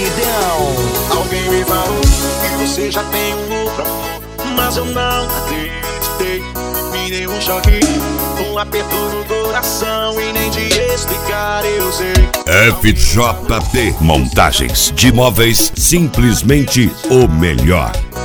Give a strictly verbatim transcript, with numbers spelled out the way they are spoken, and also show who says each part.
Speaker 1: Paredão.
Speaker 2: Alguém me falou que você já tem um outro amor, mas eu não acreditei. Me deu um choque, um aperto no coração e nem de explicar eu sei.
Speaker 3: F J T Montagens de Móveis, simplesmente o melhor.